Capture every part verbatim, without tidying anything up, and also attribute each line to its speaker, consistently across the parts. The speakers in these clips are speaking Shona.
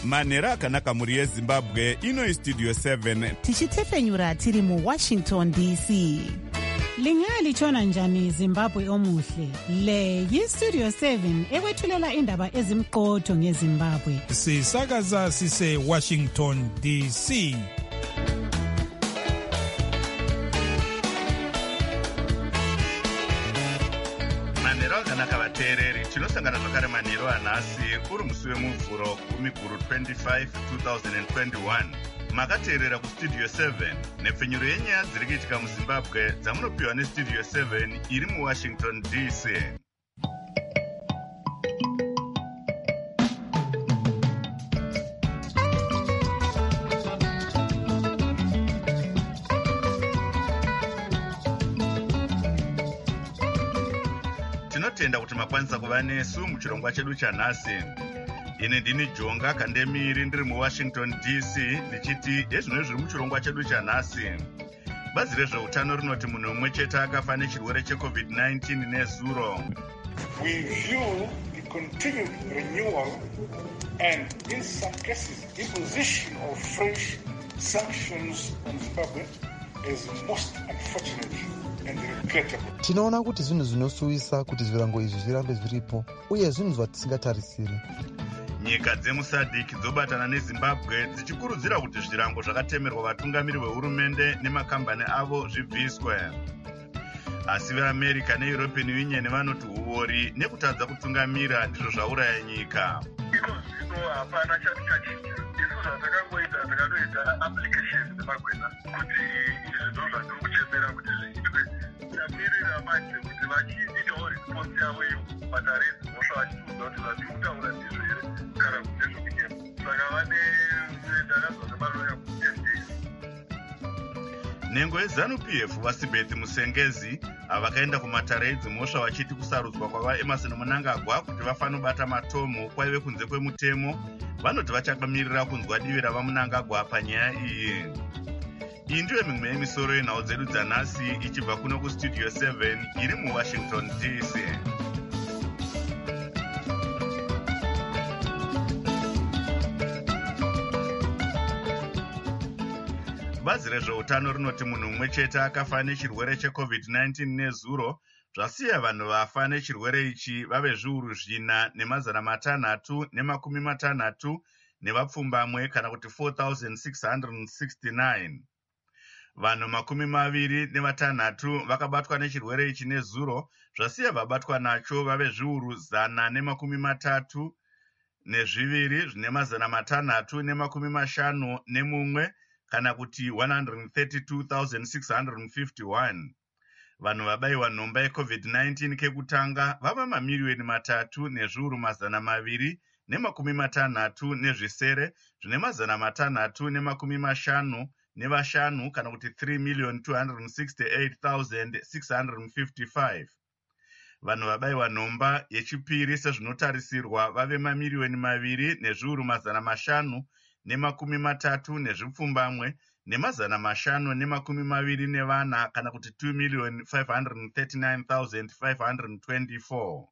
Speaker 1: manhero akanaka mhuri yezimbabwe. Ino Studio seven
Speaker 2: tichitefenyura tiri muWashington D C.
Speaker 3: Lingalitshona njani Zimbabwe omuhle? Le yiStudio seven ekwethulela indaba ezimqotho ngeZimbabwe.
Speaker 4: Sisakaza sise Washington D C.
Speaker 1: manhero akanaka vateereri, tinosangana zvakare manhero anhasi uri musi wemuvhuro gumi guru twenty-five twenty twenty-one. Makateerera kuStudio seven nepfenyuro yenyaya dziri kuitika muZimbabwe dzamunopiwa neStudio seven iri muWashington D C. Tinotenda kuti makwanisa kuva nesu muchirongwa chedu chanhasi. Ine ndini Jonga Kandemiri ndiri muWashington D C ndichiti ezvino zviri muchirongwa chedu chanhasi. Bazi rezveutano rinoti munhu umwe chete akafa nechirwere checovid nineteen nezuro.
Speaker 5: We view the continued renewal and, in some cases, imposition of fresh sanctions on Zimbabwe as most unfortunate and regrettable.
Speaker 6: Tinoona kuti zvinhu zvinosuwisa kuti zvirango izvi zvirambe zviripo uye zvinhu zvatisingatarisiri.
Speaker 1: Nyika dzemusadhiki dzobatana neZimbabwe dzichikurudzira kuti zvirango zvakatemerwa vatungamiri vehurumende nemakambani avo zvibviswe. Asi veAmerica neEuropean Union vanoti huori nekutadza kutungamira ndizvo zvauraya nyika.
Speaker 5: Zvino hapana chati chachinja. Isu zvatakangoita takanoita application dzemagwena kuti izvo zvatiri kuchemera kuti zviitwe. Tamirira manje kuti vachiitawo response yavo iyo patarezi mhosva vachitiudza kuti zvatiri kutaura ndizvo here kana kuti nezvokunyema. Saka vane ndakazwa nemaloya kuti ten days.
Speaker 1: Nhengo yeZanu-P F vaSibeth Musengezi vakaenda kumatare edzimhosva vachiti kusarudzwa kwava Emerson Mnangagwa kuti vafanobata matomo kwaive kunze kwemutemo, vanoti vachakamirira kunzwa divi rava Mnangagwa panyaya iyi. Iyi ndiyo mimwe yemisoro yenhau dzedu dzanhasi ichibva kuno kuStudio seven iri muWashington D C. Bazi rezveutano rinoti munhu umwe chete akafa nechirwere checovid nineteen nezuro, zvasiya vanhu vafa nechirwere ichi vave zviuru zvina nemazana matanhatu nemakumi matanhatu nevapfumbamwe kana kuti four thousand six hundred sixty-nine. Vanhu makumi maviri nevatanhatu vakabatwa nechirwere ichi nezuro, zvasiya vabatwa nacho vave zviuru zana nemakumi matatu nezviviri zvine mazana matanhatu nemakumi mashanu nemumwe kana kuti one hundred thirty-two thousand six hundred fifty-one. Vanhu vabayiwa nhomba yecovid nineteen kekutanga vava mamiliyoni matatu nezviuru mazana maviri nemakumi matanhatu nezvisere zvine mazana matanhatu nemakumi mashanu nevashanu kana kuti three million two hundred sixty-eight thousand six hundred fifty-five. Vanhu vabayiwa nhomba yechipiri sezvinotarisirwa vave mamiliyoni maviri nezviuru mazana mashanu nemakumi matatu nezvipfumbamwe nemazana mashanu nemakumi maviri nevana kana kuti two million five hundred thirty-nine thousand five hundred twenty-four.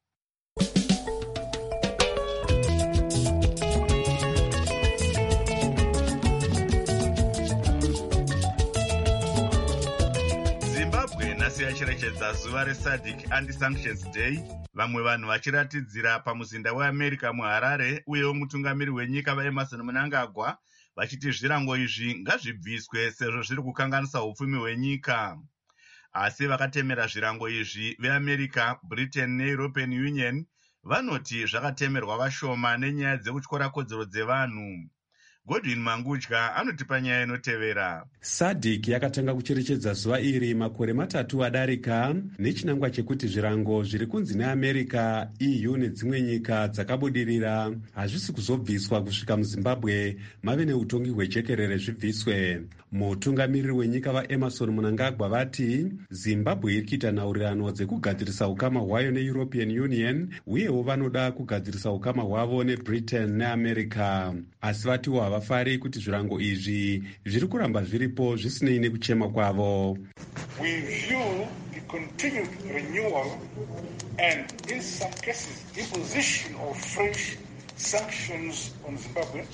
Speaker 1: Zimbabwe nhasi yacherechedza zuva reSADC Anti-Sanctions Day, vamwe vanhu vachiratidzira pamuzinda weAmerica muHarare uyewo mutungamiri wenyika vaEmerson Mnangagwa vachiti zvirango izvi ngazvibviswe sezvo zviri kukanganisa upfumi hwenyika. Asi vakatemera zvirango izvi veAmerica, Britain neEuropean Union vanoti zvakatemerwa vashoma nenyaya dzekutyora kodzero dzevanhu. Godwin Mangudya anotipa nyaya inotevera.
Speaker 7: SADC yakatanga kucherechedza zuva iri makore matatu adarika nechinangwa chekuti zvirango zviri kunzi neAmerica, E U nedzimwe nyika dzakabudirira hazvisi kuzobviswa kusvika muZimbabwe mave neutongi hwejekerere zvibviswe. Mutungamiriri wenyika vaEmerson Mnangagwa vati Zimbabwe iri kuita nhaurirano dzekugadzirisa ukama hwayo neEuropean Union uyewo vanoda kugadzirisa ukama hwavo neBritain neAmerica, asi vatiwo havafari kuti zvirango izvi zviri kuramba zviripo zvisinei nekuchema kwavo.
Speaker 5: We view the continued renewal and, in some cases, imposition of fresh sanctions on Zimbabwe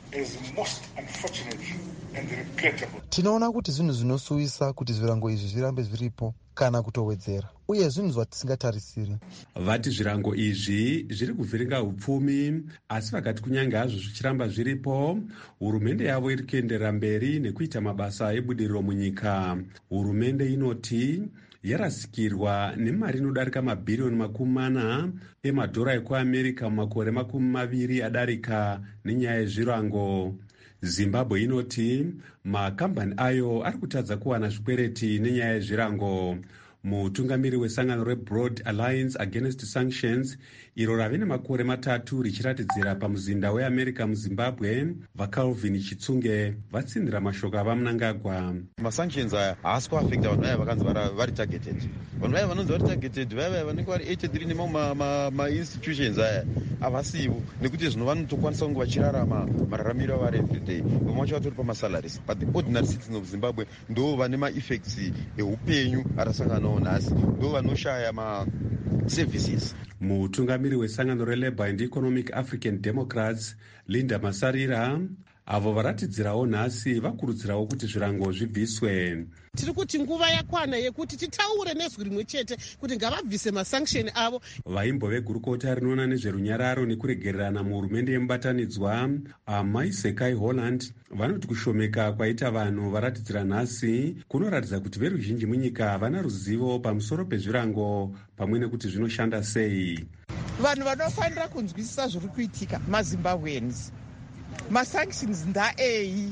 Speaker 5: as most unfortunate and regrettable.
Speaker 6: Tinoona kuti zvinhu zvinosuwisa kuti zvirango izvi zvirambe zviripo kana kutowedzera, uye zvinhu zvatisingatarisiri.
Speaker 7: Vati zvirango izvi zviri kuvhiringa upfumi, asi vakati kunyange hazvo zvichiramba zviripo, hurumende yavo iri kuenderera mberi nekuita mabasa ebudiriro munyika. Hurumende inoti yarasikirwa nemari inodarika mabhiriyoni makumi mana emadhora ekuamerica mumakore makumi maviri adarika nenyaya yezvirango. Zimbabwe inoti makambani ayo ari kutadza kuwana zvikwereti nenyaya yezvirango. Mutungamiri wesangano reBroad Alliance Against Sanctions, iro rave nemakore matatu richiratidzira pamuzinda weAmerica muZimbabwe, vaCalvin Chitsunge vatsindira mashoko avamunangagwa.
Speaker 8: Masanctions aya haasi kuafekta vanhu vaya vakanzi vari targeted. Vanhu vaya vanonzi vari targeted vaya vanenge vari eighty-three nemainstitutions aya havasivo, nekuti zvino vanotokwanisa kunge vachirarama mararamiro avari everyday. Vamwe vacho vatori pamasalaries, but the ordinary citizens of Zimbabwe ndo vane maeffects eupenyu arasanganawo nhasi, ndo vanoshaya maservices.
Speaker 7: Mutungamiri wesangano reLabour and Economic African Democrats, Linda Masarira, avo varatidzirawo nhasi vakurudzirawo kuti zvirango zvibviswe.
Speaker 9: Tiri kuti nguva yakwana yekuti titaure nezwi rimwe chete kuti ngavabvise masanction avo.
Speaker 7: Vaimbo vegurukota rinoona nezverunyararo nekuregererana muhurumende yemubatanidzwa, Amai Sekai Holland, vanoti kushomeka kwaita vanhu varatidzira nhasi kunoratidza kuti veruzhinji munyika havana ruzivo pamusoro pezvirango pamwe nekuti zvinoshanda sei.
Speaker 9: Vanhu vanofanira kunzwisisa zviri kuitika maZimbabweans. Masanctions ndaei.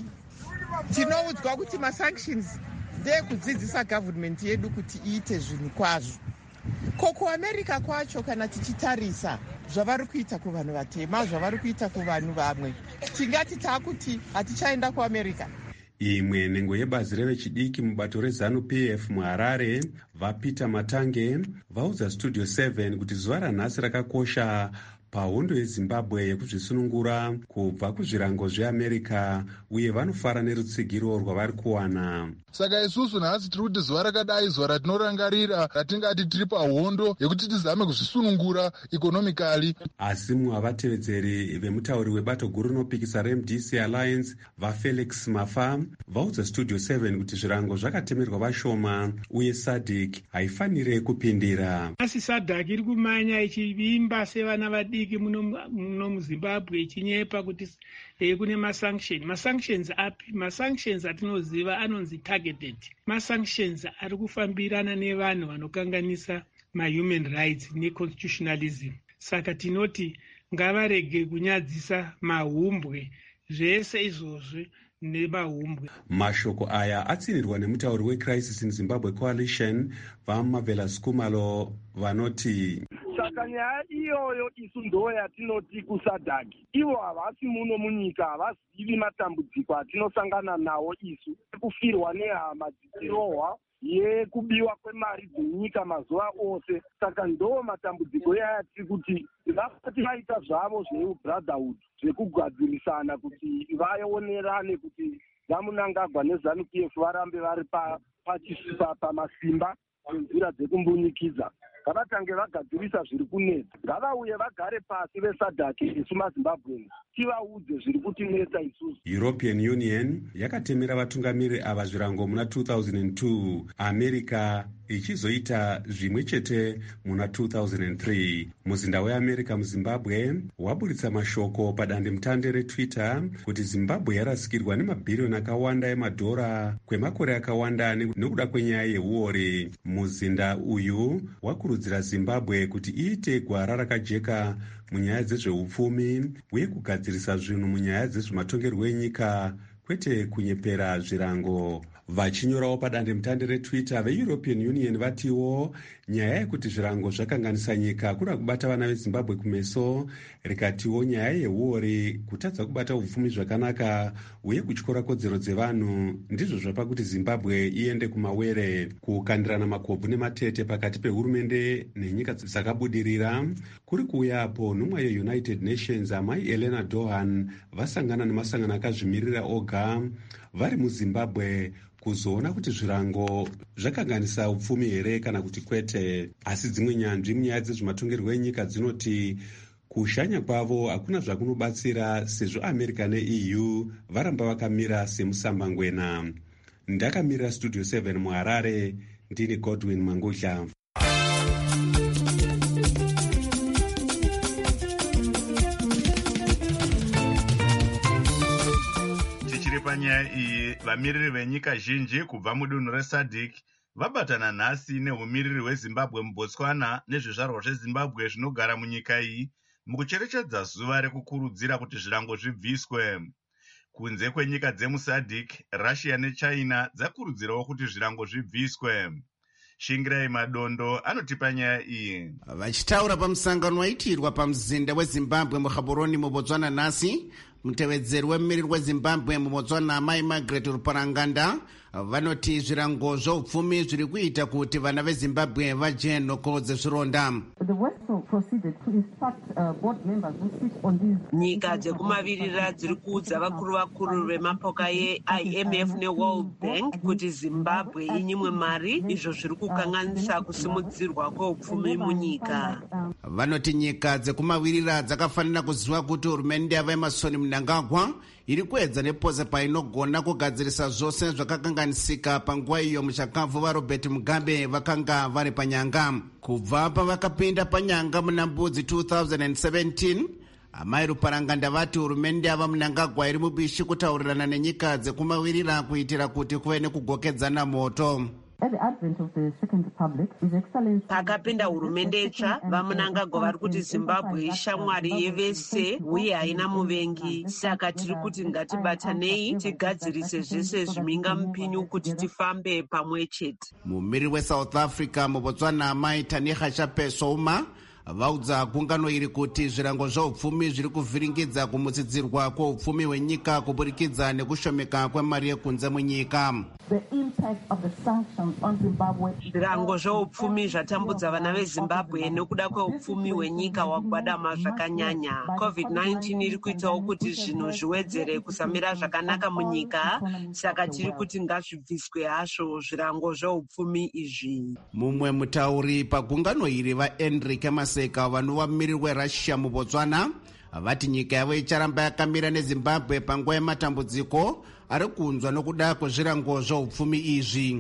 Speaker 9: Tinoudzwa kuti masanctions ndekudzidzisa government yedu kuti iite zvinhu kwazvo. Koko America kwacho kana tichitarisa zvavari kuita kuvanhu vatema, zvavari kuita kuvanhu vamwe, tingati takuti hatichaenda kuAmerica.
Speaker 7: Imwe nhengo yebazi revechidiki mubato reZanu-P F muHarare, vaPeter Matange, vaudza Studio seven kuti zuva ranhasi rakakosha pahondo yeZimbabwe yekuzvisunungura kubva kuzvirango zveAmerica, uye vanofara nerutsigiro rwavari kuwana.
Speaker 10: Saka isusu nhasi tiri kuti zuva rakadai zuva ratinorangarira ratingati tiri pahondo yekuti tizame kuzvisunungura ikonomikali.
Speaker 7: Asi mumwe wavatevedzeri vemutauri webato guru rinopikisa reM D C Alliance, vaFelix Mafa, vaudza Studio seven kuti zvirango zvakatemerwa vashoma uye SADC haifanire kupindira.
Speaker 11: Asi SADC iri kumanya ichivimba sevana vadiki muno muZimbabwe ichinyepa kuti e, kune masanction. Masanctions api? Masanctions atinoziva anonzi targeted. Masanctions ari kufambirana nevanhu vanokanganisa mahuman rights neconstitutionalism. Saka tinoti ngavarege kunyadzisa mahumbwe zvese izvozvi nemahumbwe.
Speaker 7: Mashoko aya atsinirwa nemutauri weCrisis in Zimbabwe Coalition, vaMavela Skumalo, vanoti
Speaker 12: saka nyaya iyoyo isu ndo yatinoti kuSADC. Ivo havasi muno munyika, havazivi matambudziko atinosangana nawo isu, kufirwa nehama dzichirohwa, yekubiwa kwemari dzenyika mazuva ose. Saka ndo matambudziko yaya tiri kuti vasati vaita zvavo zveubrotherhood, zvekugadzirisana kuti vaonerane kuti vamunangagwa neZanu-P F varambe vari pamasimba nenzira dzekumbunyikiza. Ngavatange vagadzirisa zviri kunetsa, ngavauye vagare pasi veSADC isu maZimbabweans tivaudze zviri kutinetsa isusu.
Speaker 7: European Union yakatemera vatungamiri ava zvirango muna two thousand two, America ichizoita zvimwe chete muna two thousand three. Muzinda weAmerica muZimbabwe waburitsa mashoko padandemutande reTwitter kuti Zimbabwe yarasikirwa nemabhiriyoni akawanda emadhora kwemakore akawanda nekuda kwenyaya yeuore. Muzinda uyu wakurudzira Zimbabwe kuti iite gwara rakajeka munyaya dzezveupfumi uye kugadzirisa zvinhu munyaya dzezvematongerwo enyika, kwete kunyepera zvirango. Vachinyorawo padandemutande reTwitter, veEuropean Union vatiwo nyaya yekuti zvirango zvakanganisa nyika kuda kubata vana veZimbabwe kumeso, rikatiwo nyaya yeuore, kutadza kubata upfumi zvakanaka uye kutyora kodzero dzevanhu ndizvo zvapa kuti Zimbabwe iende kumawere. Kukandirana makobvu nematete pakati pehurumende nenyika dzakabudirira kuri kuuyapo nhumwa yeUnited Nations Amai Elena Dohan vasangana nemasangano akazvimirira oga vari muZimbabwe kuzoona kuti zvirango zvakanganisa upfumi here kana kuti kwete. Asi dzimwe nyanzvi munyaya dzezvematongerwo enyika dzinoti kushanya kwavo hakuna zvakunobatsira sezvo america ne-e u varamba vakamira semusambangwena. Ndakamirira studio seven muharare, ndini Godwin Mangudla.
Speaker 1: Tichiri panyaya iyi, vamiriri venyika zhinji kubva mudunhu resadc vabatana nhasi neumiriri hwezimbabwe mubotswana nezvizvarwa zvezimbabwe zvinogara munyika iyi mukucherechedza zuva rekukurudzira kuti zvirango zvibviswe. Kunze kwenyika dzemusadc, Russia nechina dzakurudzirawo kuti zvirango zvibviswe. Shingirai Madondo anotipa nyaya iyi.
Speaker 13: Vachitaura pamusangano waitirwa pamuzinda weZimbabwe muGaborone muBotswana nhasi, mutevedzeri wemumiriri weZimbabwe muBotswana Mai Margaret Ruparanganda vanoti zvirango zvoupfumi zviri kuita kuti vana veZimbabwe vaje nhoko dzezvironda.
Speaker 14: Nyika dzekumavirira dziri kuudza vakuru vakuru vemapoka ye-I M F ne-World Bank kuti Zimbabwe inyimwe mari, izvo zviri kukanganisa kusimudzirwa kweupfumi munyika.
Speaker 13: Vanoti nyika dzekumavirira dzakafanira kuziva kuti hurumende yava Emmerson Mnangagwa iri kuedza nepose painogona kugadzirisa zvose zvakakanganisika panguva iyo muchakafu vaRobert Mugabe vakanga vari panyanga. Kubva pavakapinda panyanga muna Mbudzi two thousand seventeen, Amai Ruparanganda vati hurumende yava Mnangagwa iri mubishi kutaurirana nenyika dzekumavirira kuitira kuti kuve nekugokedzana moto.
Speaker 14: Pakapinda hurumende itsva, vaMnangagwa vari kuti Zimbabwe ishamwari yevese uye haina muvengi, saka tiri kuti ngatibatanei tigadzirise zvese zviminga mupinyu kuti tifambe pamwe chete.
Speaker 13: Mumiriri weSouth Africa muBotswana Mai Tanika Chape Souma vaudza gungano iri kuti zvirango zvoupfumi zviri kuvhiringidza kumutsidzirwa kweupfumi hwenyika kuburikidza nekushomeka kwemari yekunze munyika.
Speaker 14: Zvirango zvoupfumi zvatambudza vana veZimbabwe nekuda kweupfumi hwenyika hwagwadama zvakanyanya. covid nineteen iri kuitawo kuti zvinhu zviwedzere kusamira zvakanaka munyika, saka tiri kuti ngazvibviswe hazvo zvirango zvoupfumi izvi.
Speaker 13: Mumwe mutauri pagungano iri vaEnrique Maseka vanova mumiriri weRussia muBotswana vati nyika yavo icharamba yakamira neZimbabwe panguva yematambudziko ari kunzwa nokuda kwezvirango zvoupfumi izvi.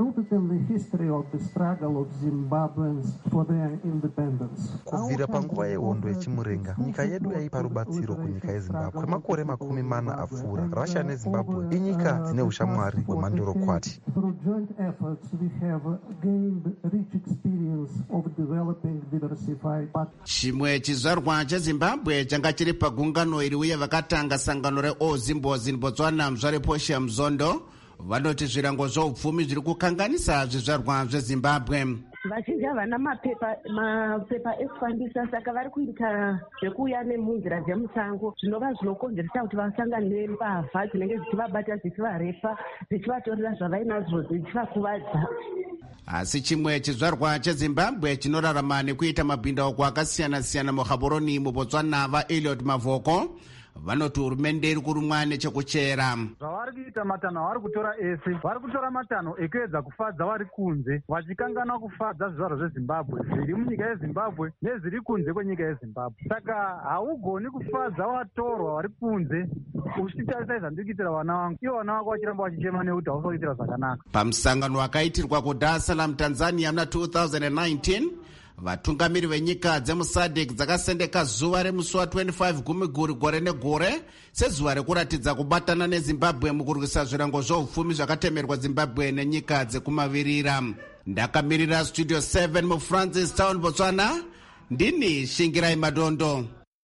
Speaker 6: Kubvira panguva yehondo yechimurenga, nyika yedu yaipa rubatsiro kunyika yeZimbabwe. Kwemakore makumi mana apfuura, Russia neZimbabwe inyika dzine ushamwari hwemandorokwati.
Speaker 13: Chimwe chizvarwa cheZimbabwe changa chiri pagungano iri uye vakatanga sangano reOzimbozi Botswana Mzvareposha Mzondo vanoti zvirango zvoupfumi zviri kukanganisa zvizvarwa zveZimbabwe.
Speaker 15: Vazhinji havana mapepa mapepa ekufambisa, saka vari kuita zvekuuya nemunzira dzemusango zvinova zvinokonzeresa kuti vasangane nembavha dzinenge dzichivabata dzichivarepa dzichivatorera zvavainazvo dzichivakuvadza.
Speaker 13: Asi chimwe chizvarwa cheZimbabwe chinorarama nekuita mabhindauko akasiyana-siyana muGaborone muBotswana vaEliot Mavoko vanoti hurumende iri kurumwa nechekuchera.
Speaker 16: Zvavari kuita matanho avari kutora ese, vari kutora matanho ekuedza kufadza vari kunze vachikangana kufadza zvizvarwa zveZimbabwe zviri munyika yeZimbabwe nezviri kunze kwenyika yeZimbabwe. Saka haugoni kufadza vatorwa vari kunze uchitarisa izandikuitira vana vangu, ivo vana vako vachiramba vachichema nekuti hausakuitira zvakanaka.
Speaker 13: Pamusangano akaitirwa kuDar es Salaam Tanzania muna two thousand nineteen, vatungamiri venyika dzemusadc dzakasendeka zuva remusi wa25 Gumiguru gore negore sezuva rekuratidza kubatana neZimbabwe mukurwisa zvirango zvoupfumi zvakatemerwa Zimbabwe nenyika dzekumavirira. Ndakamirira studio seven muFrancis Town Botswana, ndini Shingirai Madondo.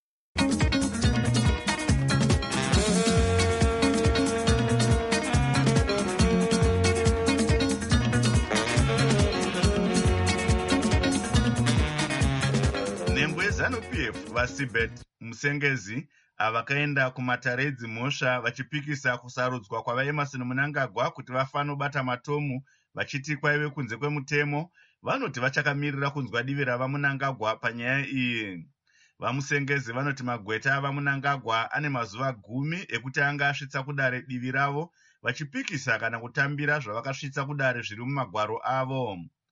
Speaker 1: ZANU-P F vaSibet Musengezi avakaenda kumatare edzimhosva vachipikisa kusarudzwa kwavaEmmerson Mnangagwa kuti vafanobata matomu vachiti kwaive kunze kwemutemo, vanoti vachakamirira kunzwa divi ravaMnangagwa panyaya iyi. VaMusengezi vanoti magweta avaMnangagwa ane mazuva gumi ekuti anga asvitsa kudare divi ravo vachipikisa kana kutambira zvavakasvitsa kudare zviri mumagwaro avo.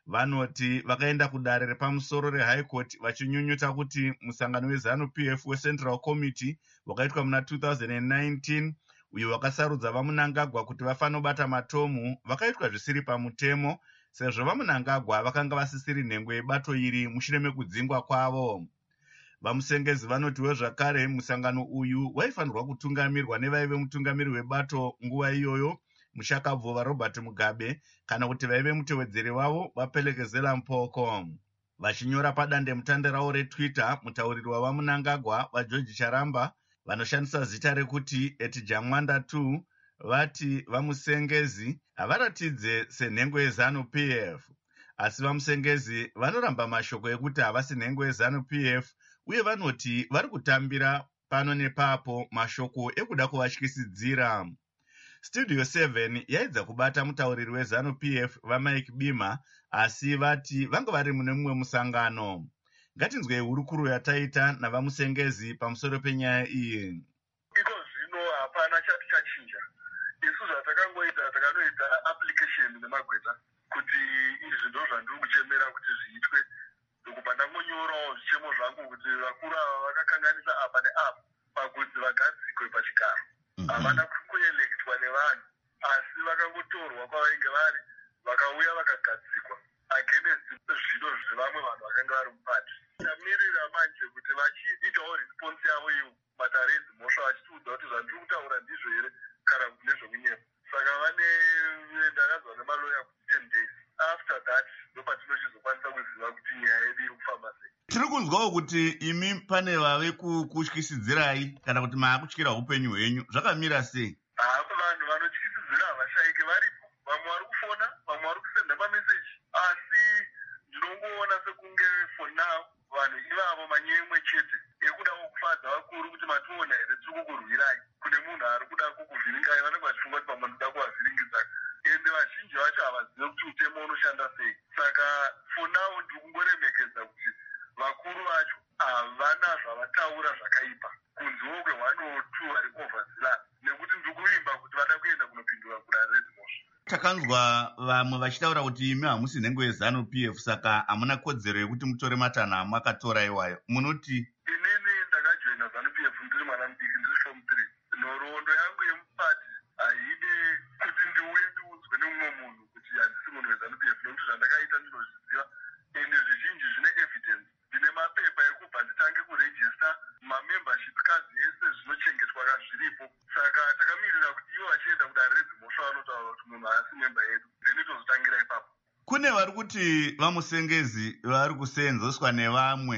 Speaker 1: vanoti vakaenda kudare repamusoro rehigh court vachinyunyuta kuti musangano weZANU P F weCentral Committee wakaitwa muna two thousand nineteen uyo wakasarudza vaMunangagwa kuti vafanobata matomu vakaitwa zvisiri pamutemo sezvo vaMunangagwa vakanga vasisiri nhengo yebato iri mushure mekudzingwa kwavo. Vamusengezi vanotiwo zvakare musangano uyu waifanirwa kutungamirwa nevaive mutungamiri webato nguva iyoyo mushakabvu Robert Mugabe kana kuti vaive mutevedzeri wavo vaPelekezela Mpoko. Vachinyora padande mutande ravo reTwitter, mutauriri wavaMunangagwa vaGeorge Charamba vanoshandisa zita rekuti eti Jamwanda two vati vamusengezi havaratidze senhengo yeZANU P F, asi vamusengezi vanoramba mashoko ekuti havasi nhengo yeZANU P F uye vanoti vari kutambira pano nepapo mashoko ekuda kuvatyisidzira. Studio seven yaidza kubata mutauriri weZANU P F vaMike Bima asi vati vanga vari mune mumwe musangano. Ngatinzwei hurukuro yataita navamusengezi pamusoro penyaya iyi.
Speaker 5: Iko zvino hapana chati chachinja. Isu zvatakangoita takanoita application nemagweta kuti izvi ndo zvandiri kuchemera kuti zviitwe. Ndokubva ndangonyorawo zvichemo zvangu kuti vakuru ava vakakanganisa apa neapa pakunzi vagadzikwe pachigaro. Havana kuelektwa nevanhu asi vakangotorwa kwavainge vari vakauya vakagadzikwa against zvido zvevamwe vanhu vakanga vari mupati. Tamirira manje kuti vachiitawo response yavo iyo mataredzi mhosva vachitiudza kuti zvandiri kutaura ndizvo here kana kuti nezvokunyepa. Saka vane ndakazwa nemaloya kuti ten days after that ndopatinochizokwanisa kuziva kuti nyaya yedu iri kufamba sei.
Speaker 1: Tiri kunzwawo kuti imi pane vave kukutyisidzirai kana kuti maakutyira upenyu hwenyu, zvakamira sei?
Speaker 5: Hapo vanhu vanotyisidzira havashaike varipo, vamwe vari kufona, vamwe vari kusenda mameseji, asi ndinongoona sekunge for now vanhu ivavo manyemwe chete ekudawo kufadza vakuru kuti mationa here tiri kukurwirai. Kune munhu ari kuda kukuvhiringai vanenge vachifunga kuti pamwe ndoda kuvavhiringidza ende vazhinji vacho havazive kuti mutemo unoshanda sei. Saka for now ndiri kungoremekedza kuti vakuru vacho havana zvavataura zvakaipa kunziwo kwe-one or two vari ovhazila nekuti ndiri kuvimba kuti vada kuenda kunopindura kudare redzimhosva.
Speaker 1: Takanzwa vamwe vachitaura kuti imi hamusi nhengo yeZANU P F saka hamuna kodzero yekuti mutore matanho amakatora iwayo. Munoti?
Speaker 5: Inini ndakajoina ZANU P F ndiri mwana mudiki, ndiri form three. Nhoroondo yangu yemupati haidi kuti ndiuye ndiudzwe nemumwe munhu kuti handisi munhu weZANU P F nekuti zvandakaita ndinozviziva ende zvizhinji zvine evidence. Ndine mapepa ekubva nditange kurejista mamembership kadzi ese zvinochengetwa kazviripo. Saka takamirira kuti ivo vachienda kudare redzimhosva vanotaura kuti munhu haasi memba yedu, ndini tozotangira ipapo.
Speaker 1: Kune vari kuti vamusengezi vari kuseenzeswa nevamwe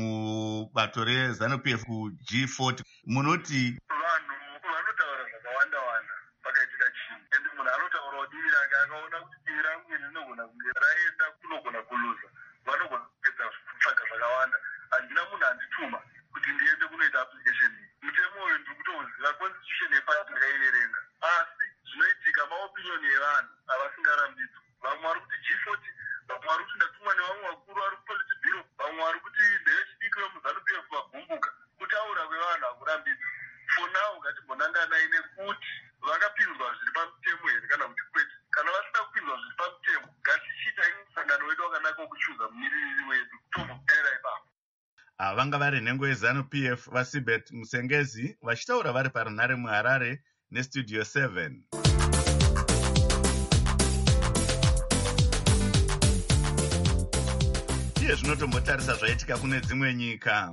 Speaker 1: mubato reZANU P F ku G forty. Munoti?
Speaker 5: Vanhu vanotaura zvakawanda wanda pakaitika chinhu. Ende munhu anotaurawo divi rake akaona kuti divi rangu iri rinogona kunge raenda kunogona kuluza. Vanogona kupedza kutsvaga zvakawanda. Handina munhu andituma kuti ndiende kunoita application iyi. Mutemo uyu ndiri kutouziva, constitution yepasi ndakaiverenga. Asi zvinoitika maopinioni evanhu avasingarambidzwi. Vamwe vari kuti G forty, vamwe vari kuti ndatumwa nevamwe vakuru vari kupolisi bhiro, vamwe vari kuti ndevechidiki vemuZANU P F vagumbuka. Kutaura kwevanhu hakurambidzwi. For now ngatimbonanganai nekuti vakapinzwa zviri pamutemo here kana kuti kwete. Kana vasina kupinzwa zviri pamutemo ngatichiitai musangano wedu wakanaka wokuchuza mumiriri wedu tombopera ipapo.
Speaker 1: Vanga vari nhengo yeZANU P F vaSibet Musengezi vachitaura vari parunhare muHarare neStudio seven. Iye zvinotombotarisa zvaitika kune dzimwe nyika.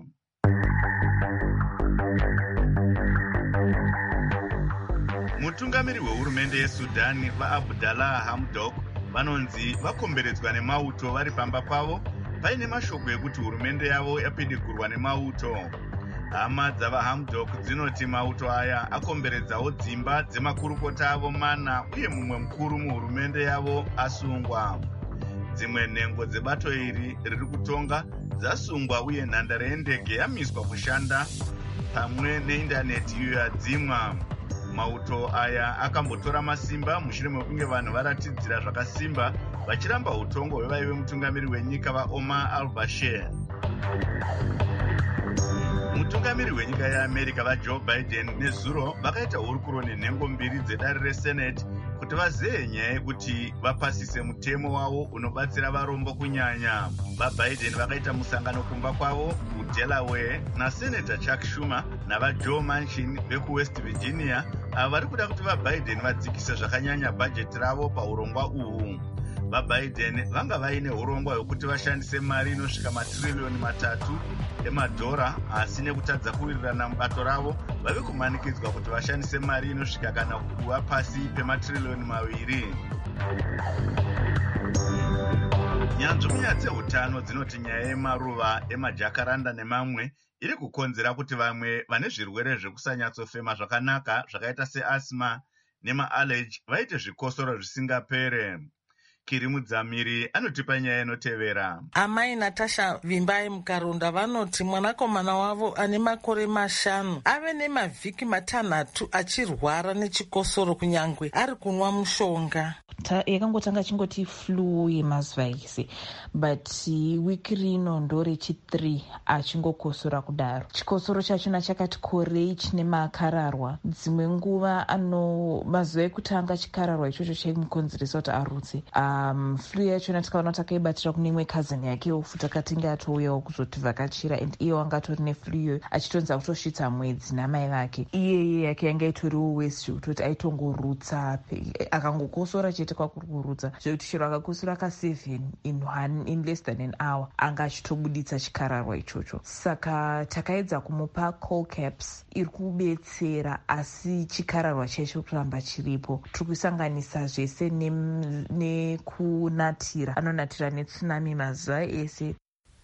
Speaker 1: Mutungamiri wehurumende yeSudani vaAbdallah Hamdok vanonzi vakomberedzwa nemauto vari pamba pavo paine mashoko ekuti hurumende yavo yapidigurwa nemauto. Hama dzavaHamdok dzinoti mauto aya akomberedzawo dzimba dzemakurukota avo mana uye mumwe mukuru muhurumende yavo asungwa. Dzimwe nhengo dzebato iri riri kutonga dzasungwa uye nhandare yendege yamiswa kushanda pamwe neindaneti iyo yadzimwa. Mauto aya akambotora masimba mushure mekunge vanhu varatidzira zvakasimba vachiramba utongo hwevaive mutungamiri wenyika vaOmar al-Bashir. Mutungamiri wenyika yeAmerica vaJoe Biden nezuro vakaita hurukuro nenhengo mbiri dzedare reSenate kuti vazive nyaya yekuti vapasise mutemo wavo unobatsira varombo kunyanya. VaBiden vakaita musangano kumba kwavo kuDelaware naSenator Chuck Schumer navaJoe Manchin vekuWest Virginia ava vari kuda kuti vaBiden vadzikise zvakanyanya bhajeti ravo paurongwa uhu. VaBiden vanga vaine urongwa hwekuti vashandise mari inosvika matirilioni matatu emadhora, asi nekutadza kuwirirana mubato ravo vave kumanikidzwa kuti vashandise mari inosvika kana kuva pasi pematirilioni maviri. Nyanzvi munyaya dzeutano dzinoti nyaya yemaruva emajakaranda nemamwe iri kukonzera kuti vamwe vane zvirwere zvekusanyatsofema zvakanaka zvakaita seasma nemaallergy vaite zvikosoro zvisingapere. Kiri Mudzamiri anotipa nyaya inotevera.
Speaker 17: Amai Natasha Vimbai Mukaronda vanoti mwanakomana wavo ane makore mashanu ave nemavhiki matanhatu achirwara nechikosoro kunyangwe ari kunwa mushonga.
Speaker 18: Yakangotanga chingoti flu yemazuva ese, but wiki rino ndorechithree achingokosora kudaro. Chikosoro chachona chakati korei chine makararwa. Dzimwe nguva ano mazuva ekutanga chikararwa ichocho chaimukonzeresa kuti arutse. Um, flu yachona tikaona takaibatira kune imwe cousin yake ofu takatinge atouyawo kuzotivhakachira, and iye wanga atori neflu iyoyo achitonza kutosvitsa mwedzi namai vake. Iyeye yake yanga itoriwo wesi kutoti aitongorutsa akangokosora chete kwakuri kurutsa zvekuti chero akakosora ka seven in one in less than an hour anga achitobuditsa chikararwa ichocho. Saka takaedza kumupa cold caps iri kubetsera, asi chikararwa chaicho kuramba chiripo. Tiri kusanganisa zvese nekunatira anonatira netsunami mazuva ese.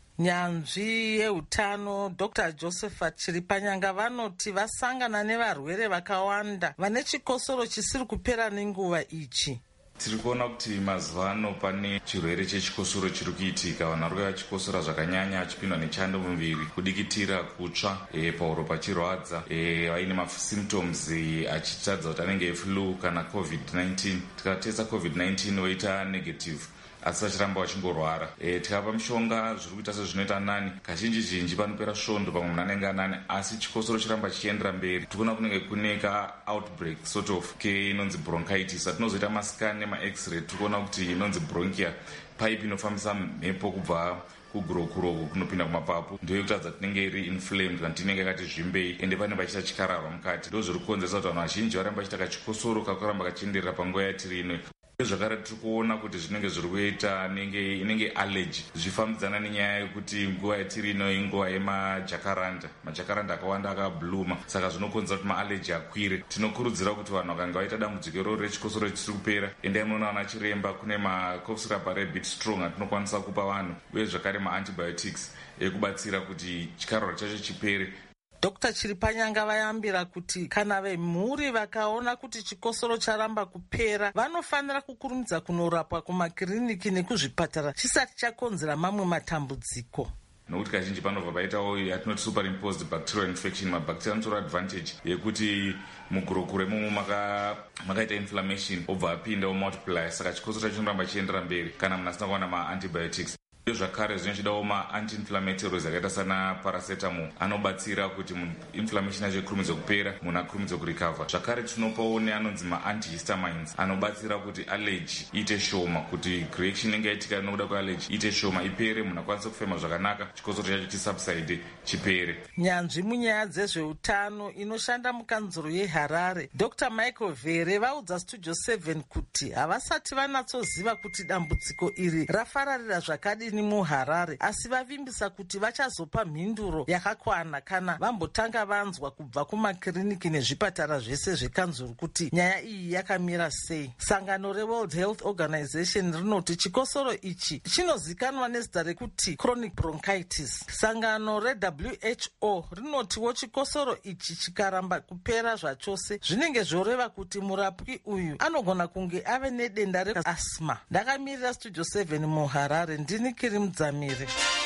Speaker 17: Nyanzvi yeutano Doctor Josephat Chiripanyanga vanoti vasangana nevarwere vakawanda vane chikosoro chisiri kupera nenguva ichi.
Speaker 19: Tiri kuona kuti mazuva ano pane chirwere chechikosoro chiri kuitika. Vanhu vari kuuya vachikosora zvakanyanya, achipindwa nechando muviri, kudikitira, kutsva, e, pauro pachirwadza, e, vaine masymptoms e, achitadza kuti anenge eflu kana covid nineteen. Tikatesa covid nineteen woita negative, asi vachiramba vachingorwara. E, tikapa mishonga zviri kuita sezvinoita nani. Kazhinji zhinji panopera svondo pamwe munhu anenge anani, asi chikosoro chiramba chichiendera mberi. Tikuona kunenge kune ka outbreak sort of ke inonzi bronchitis. Atinozoita masikani nemax-ray tikuona kuti inonzi bronchia, pipe inofambisa mhepo kubva kugurokuroku kunopinda kumapapu, ndiyo yekutadza tinenge iri inflamed kana tinenge yakati zvimbei, ende pane vachiita chikararwa mukati. Ndo zviri kukonzeresa kuti vanhu vazhinji varamba vachiita kachikosoro kakuramba kachienderera panguva yatiri ino. Zvakare tiri kuona kuti zvinenge zviri kuita inenge allergy, zvifambidzana nenyaya yekuti nguva yatiri ino inguva yemajakaranda. Majakaranda akawanda akabluma, saka zvinokonzera kuti maallergy akwire. Tinokurudzira kuti vanhu vakanga vaita dambudziko iroro rechikosoro chisiri kupera, endai munoona vana chiremba. Kune macough syrup ari bit strong atinokwanisa kupa vanhu, uye zvakare maantibiotics ekubatsira kuti chikararwa chacho chipere.
Speaker 17: Doctor Chiripanyanga vayambira kuti kana vemhuri vakaona kuti chikosoro charamba kupera vanofanira kukurumidza kunorapwa kumakiriniki nekuzvipatara chisati chakonzera mamwe matambudziko.
Speaker 19: Nokuti kazhinji panobva paitawo yatinoti superimposed bacterial infection. Mabacteria anotora advantage yekuti mugurokure mumu maka makaita inflammation obva apinda omultiply, saka chikosoro chacho chinoramba chiendera mberi kana munhu asina kuwana maantibiotics. Zvakare zvinochidawo ma-anti-inflammatories akaita sana paracetamol anobatsira kuti inflammation yacho ikurumidze kupera, munhu akurumidze kurecover. Zvakare tinopawo neanonzi ma-antihistamines anobatsira kuti allergy iite shoma, kuti reaction inenge yaitika nokuda kweallergy iite shoma, ipere, munhu akwanise kufema zvakanaka, chikosoro chacho chisubside chipere.
Speaker 17: Nyanzvi munyaya dzezveutano inoshanda mukanzuro yeHarare Doctor Michael Vere vaudza Studio seven kuti havasati vanatsoziva kuti dambudziko iri rafararira zvakadini muHarare, asi vavimbisa kuti vachazopa mhinduro yakakwana kana vambotanga vanzwa kubva kumakiriniki nezvipatara zvese zvekanzuru kuti nyaya iyi yakamira sei. Sangano reWorld Health Organization rinoti chikosoro ichi chinozikanwa nezita rekuti chronic bronchitis. Sangano reW H O rinotiwo chikosoro ichi chikaramba kupera zvachose zvinenge zvoreva kuti murapwi uyu anogona kunge ave nedenda reasma. Ndakamirira Studio seven muHarare, ndini Kiri Mudzamiri.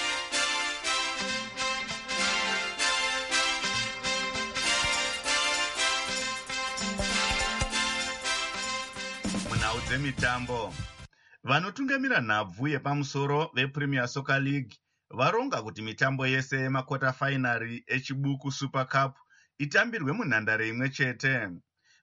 Speaker 1: Munhau dzemitambo, vanotungamira nhabvu yepamusoro vePremier Soccer League varonga kuti mitambo yese yemakota fainari echibuku Super Cup itambirwe munhandare imwe chete.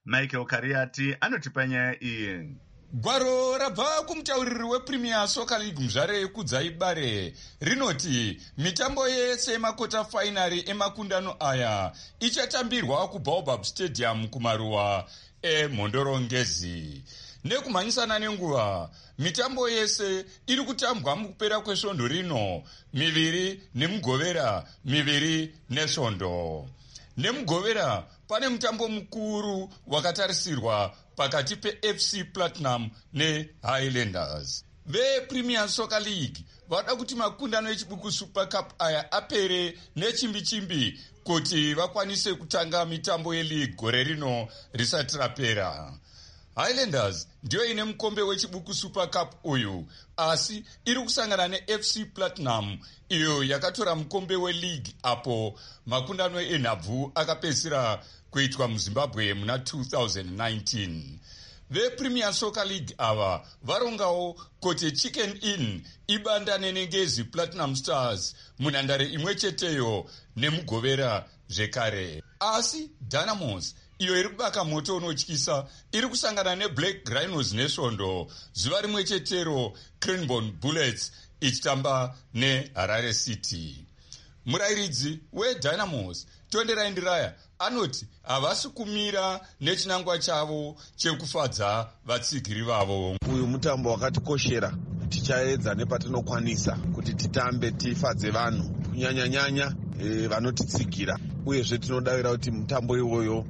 Speaker 1: Michael Kariati anotipa nyaya iyi.
Speaker 20: Gwaro rabva kumutauriri wePremier Soccer League muzvare yekudza ibare rinoti mitambo yese yemakota fainari emakundano aya ichatambirwa kuBaobab Stadium kumaruwa eMhondorongezi. Nekumhanyisana nenguva, mitambo yese iri kutambwa mukupera kwesvondo rino, miviri nemugovera, miviri nesvondo. Nemugovera pane mutambo mukuru wakatarisirwa pakati peF C Platinum neHighlanders. VePremier Soccer League vada kuti makundano echibuku Super Cup aya apere nechimbi-chimbi kuti vakwanise kutanga mitambo yeleague gore rino risati rapera. Highlanders ndiyo ine mukombe wechibuku Super Cup uyu, asi iri kusangana neF C Platinum iyo yakatora mukombe weleague apo makundano enhabvu akapedzisira kuitwa muZimbabwe muna two thousand nineteen. VePremier Soccer League ava varongawo kuti Chicken Inn ibandane neNgezi Platinum Stars munhandare imwe cheteyo nemugovera zvekare. Asi Dynamos iyo iri kubaka moto unotyisa iri kusangana neBlack Rhinos nesvondo, zuva rimwe chetero Cranbourne Bullets ichitamba neHarare City. Murairidzi weDynamos Tonderai Ndiraya anoti havasi kumira nechinangwa chavo chekufadza vatsigiri vavo.
Speaker 21: Uyu mutambo wakatikoshera, tichaedza nepatinokwanisa kuti titambe tifadze vanhu kunyanya-nyanya e, vanotitsigira, uyezve tinodavira kuti mutambo iwoyo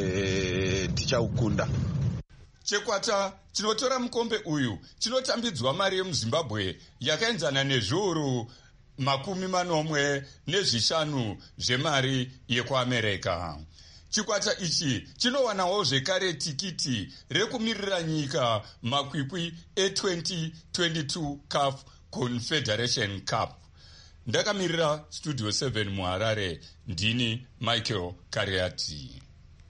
Speaker 21: e, tichaukunda.
Speaker 20: Chekwata chinotora mukombe uyu chinotambidzwa mari yemuZimbabwe yakaenzana nezviuru makumi manomwe nezvishanu zvemari yekuAmerika. Chikwata ichi chinowanawo zvekare tikiti rekumirira nyika makwikwi e-twenty twenty-two C A F Confederation Cup. Ndakamirira Studio seven muHarare, ndini Michael Kariati.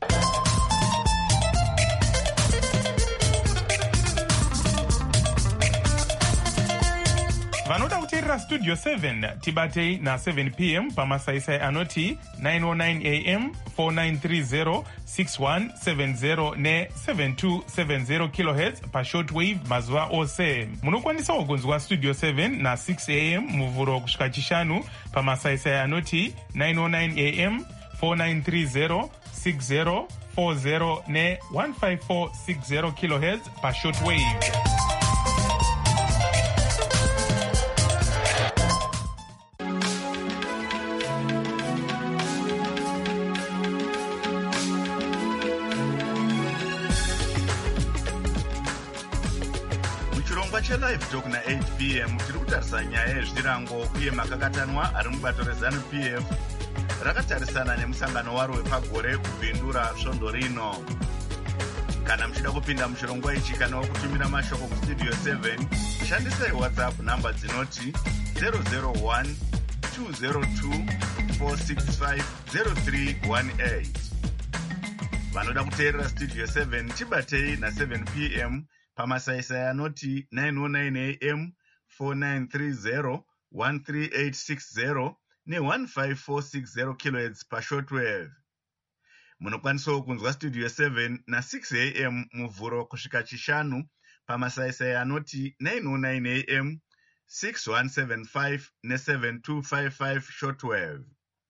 Speaker 22: Vanoda kuteerera Studio seven tibatei na seven p m pamasaisai anoti nine oh nine a m, four nine three zero, six one seven zero ne seven two seven zero kilohertz pashortwave mazuva ose. Munokwanisa kugonzwa Studio seven na six a m muvhuro kusvika chishanu pamasaisai anoti nine oh nine a m, four nine three zero, six zero four zero ne one five four six zero kilohertz pashortwave.
Speaker 1: Live Talk na eight p m tiri kutarisa nyaya yezvirango uye makakatanwa ari mubato reZANU P F rakatarisana nemusangano waro wepagore kubvindura svondo rino. Kana muchida kupinda muchirongwa ichi kana kutumira mashoko kustudio seven, shandisai WhatsApp namba dzinoti zero zero one two zero two four six five zero three one eight. Vanoda kuteerera Studio seven chibatei na seven p m pamasaisai anoti nine oh nine a m, four nine three zero, one three eight six zero ne one five four six zero kilohertz pashortwave. Munokwanisawo kunzwa Studio seven na six a m muvhuro kusvika chishanu pamasaisai anoti nine oh nine a m, six one seven five ne seven two five five shortwave.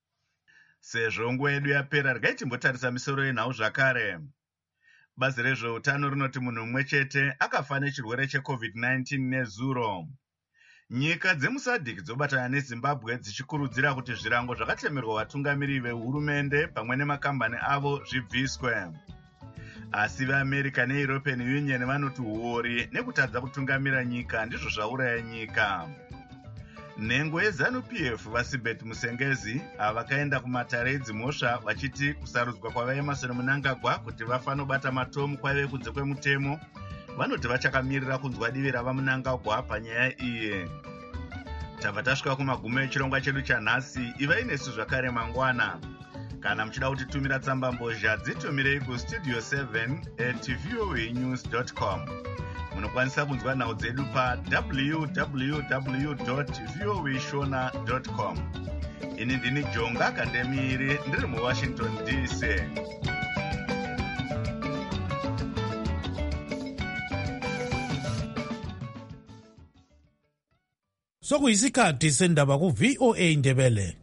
Speaker 1: Sezvo nguva yedu yapera, regai timbotarisa misoro yenhau zvakare. Bazi rezveutano rinoti munhu mumwe chete akafa nechirwere cheCovid nineteen nezuro. Nyika dzemusadhiki dzobatana neZimbabwe dzichikurudzira kuti zvirango zvakatemerwa vatungamiri vehurumende pamwe nemakambani avo zvibviswe. Asi veAmerica neEuropean Union vanoti huori nekutadza kutungamira nyika ndizvo zvauraya nyika. Nhengo yeZANU P F vaSibet Musengezi vakaenda kumatare edzimhosva vachiti kusarudzwa kwavaEmarson Mnangagwa kuti vafanobata matomu kwaive kunze kwemutemo, vanoti vachakamirira kunzwa divi ravaMnangagwa panyaya iyi. Tabva tasvika kumagumo echirongwa chedu chanhasi. Ivai nesu zvakare mangwana. Kana muchida kutitumira tsamba mbozha dzitumirei kustudio seven at v o a news dot com. Munokwanisa kunzwa nhau dzedu pa w w w dot v o a shona dot com. Ini ndini Jonga Kandemiri ndiri muWashington D C.
Speaker 4: sokuyisikhathi sendaba ku-V O A Ndebele.